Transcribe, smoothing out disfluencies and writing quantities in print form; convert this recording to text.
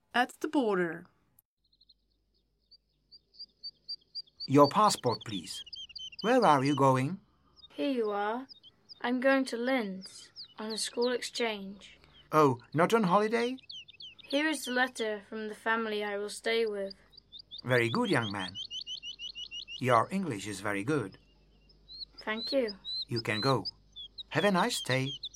at the border. Your passport, please. Where are you going? Here you are. I'm going to Linz on a school exchange. Oh, not on holiday? Here is the letter from the family I will stay with. Very good, young man. Your English is very good. Thank you. You can go. Have a nice day.